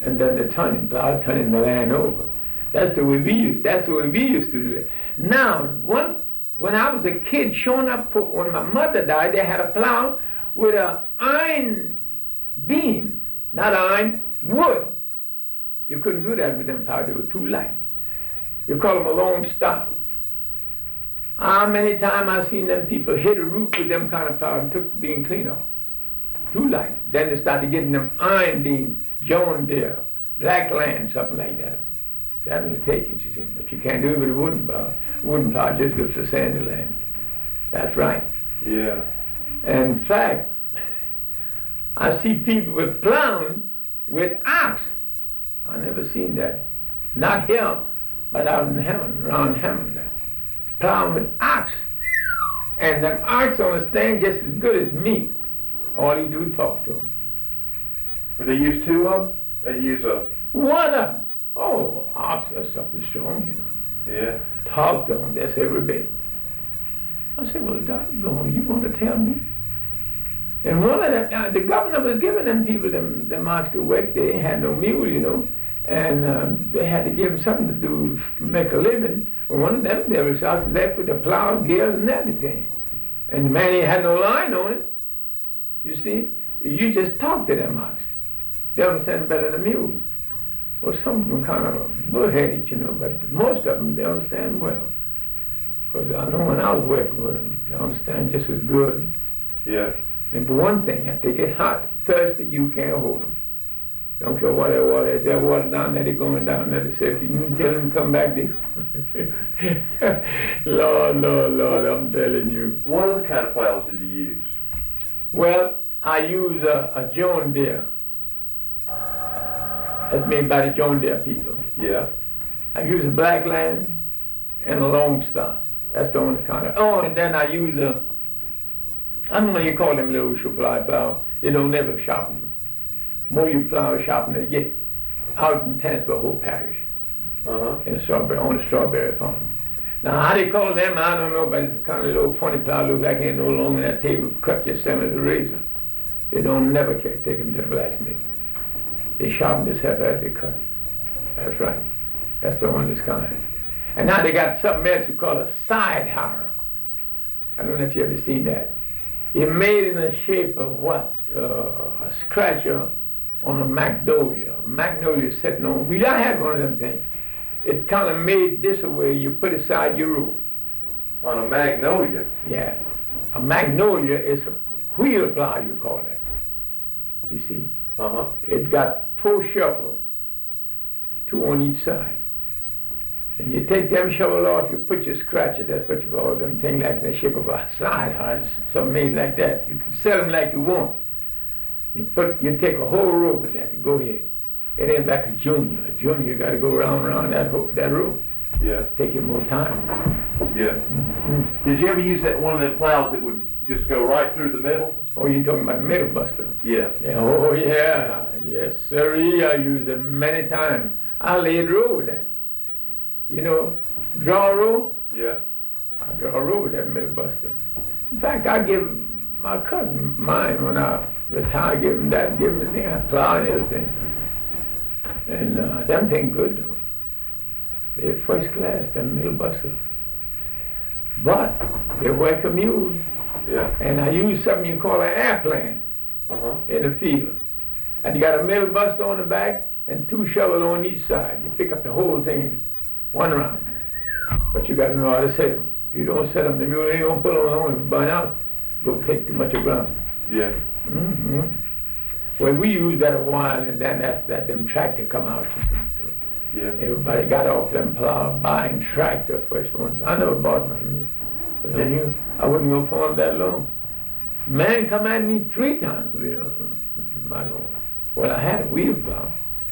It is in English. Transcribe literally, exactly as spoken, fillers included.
and then the turning plow, turning the land over. That's the way we used. That's the way we used to do it. Now, one, when I was a kid, showing up, when my mother died, they had a plow with a iron beam, not iron, wood. You couldn't do that with them plows; they were too light. You call them a long stop. How many times I seen them people hit a root with them kind of plow and took the beam clean off? Too light. Then they started getting them iron beams, John Deere, Black Land, something like that. That will take it, you see. But you can't do it with a wooden plow. Wooden plow just goes for sandy land. That's right. Yeah. And in fact, I see people with plowing with ox. I never seen that. Not here, but out in Hammond, around Hammond there. Plowing with ox. And the ox on the stand just as good as me. All he do is talk to him. Would they use two of them? They use a... One of them. Oh, ox are something strong, you know. Yeah. Talk to him, that's every bit. I said, well, doggone, you want to tell me? And one of them, uh, the governor was giving them people them, them ox to work. They had no mule, you know. And um, they had to give them something to do, make a living. Well, one of them, there was out there with the plow, gears, and everything. And the man ain't had no line on it. You see, you just talk to them ox. They understand better than mules. Well, some of them kind of bullheaded, you know, but most of them, they understand well. Because I know when I was working with them, they understand just as good. Yeah. And for one thing, if they get hot, thirsty, you can't hold them. Don't care what they water, if they're water down there, they're going down there. They say, if you tell them to come back, they... Lord, Lord, Lord, I'm telling you. What other kind of plows did you use? Well, I use a, a John Deere. That's made by the John Deere people. Yeah. I use a Black Land and a long stop. That's the only kind of... Oh, and then I use a... I don't know what you call them little supply plow. They don't never sharpen them. More you plow sharpen they get out in Tantsville whole parish. Uh-huh. In a strawberry, on a strawberry farm. Now, how they call them, I don't know, but it's a kind of little funny plow. Looks like ain't no longer than that table. Cut your stem with a razor. They don't never care. Take them to the blacksmith. They sharpen this half as they cut. That's right. That's the one that's kind. And now they got something else you call a side harrow. I don't know if you ever seen that. It's made in the shape of what? Uh, a scratcher on a magnolia. A magnolia sitting on. We I had one of them things. It kind of made this way. You put aside your rope. On a magnolia? Yeah. A magnolia is a wheel plow, you call it. You see? Uh-huh. It got four shovels, two on each side. And you take them shovel off, you put your scratcher, that's what you call them, thing like the shape of a side harness, something made like that. You can sell them like you want. You put, you take a whole rope with that and go ahead. It ain't like a junior. A junior, you got to go round and round that whole, that rope. Yeah. Take you more time. Yeah. Mm-hmm. Did you ever use that one of them plows that would just go right through the middle? Oh, you're talking about the middle buster? Yeah. Yeah. Oh, yeah. Yes, sir. I used it many times. I laid row with that. You know, draw a row? Yeah. I draw a row with that middle buster. In fact, I give my cousin mine when I retire, give him that, give him the thing, I plow and everything. And uh, them thing good though. They're first class, them middle buster. But they work a mule. Yeah. And I use something you call an airplane uh-huh. in the field. And you got a middle buster on the back and two shovels on each side. You pick up the whole thing in one round. But you got to know how to set them. If you don't set them, the mule ain't going to pull on and burn out. Go take too much of ground. Yeah. Mm-hmm. Well, we used that a while, and then that's that them tractor come out. So yeah. Everybody got off them plow buying tractor first one. I never bought none. But then you, I wouldn't go for them that long. Man come at me three times. You know, my Lord. Well, I had a wheel plow.